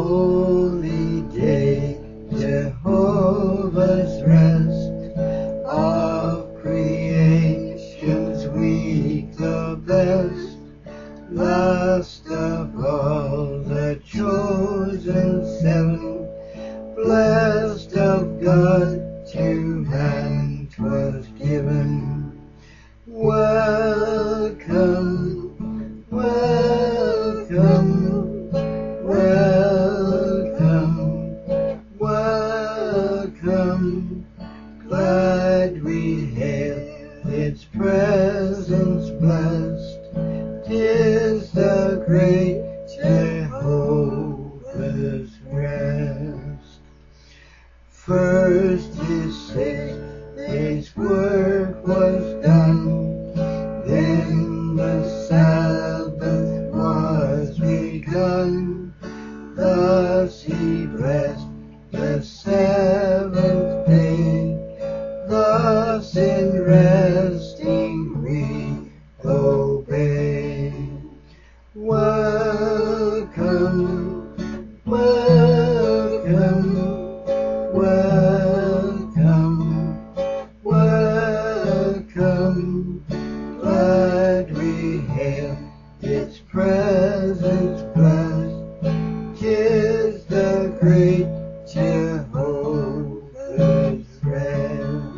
holy day, Jehovah's rest, of creation's week the best, last of all the chosen seven, blessed of God, to man 'twas given. Welcome, welcome, welcome, welcome, glad we hail its presence blessed. 'Tis the great Jehovah's rest. First his 6 days' work was done, then the Sabbath was begun. Thus he blessed the 7th day, thus in resting we obey. Welcome, welcome, welcome, welcome, glad we hail its presence blessed. 'Tis the great Jehovah's rest.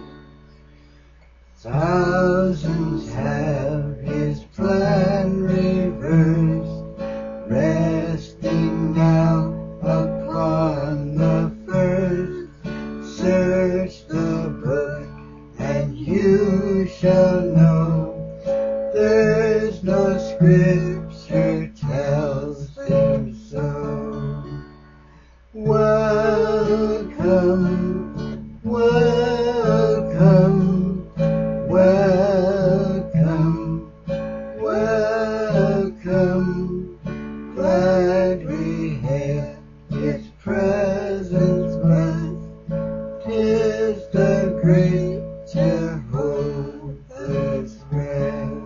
Thousands have his plan reversed, resting now upon the first. Search the book and you shall know, there's no scripture tells him so. Welcome, welcome, welcome, welcome, glad we hail its presence blessed. 'Tis the great Jehovah's rest.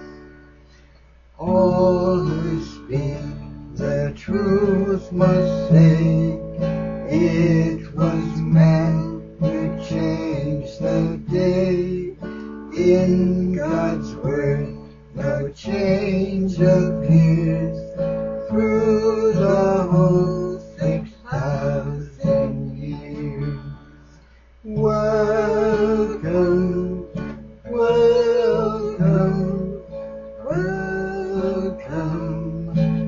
All who speak the truth must say, it was man who changed the day. In God's word no change appears, through the whole 6,000 years. Welcome, welcome, welcome,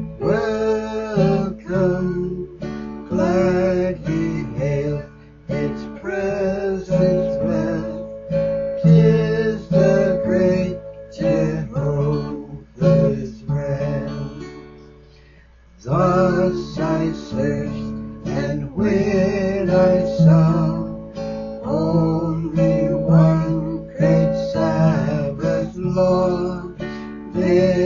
welcome, glad we hail its presence blessed. 'Tis the great Jehovah's rest. Thus I searched, and when I saw only one great Sabbath law, then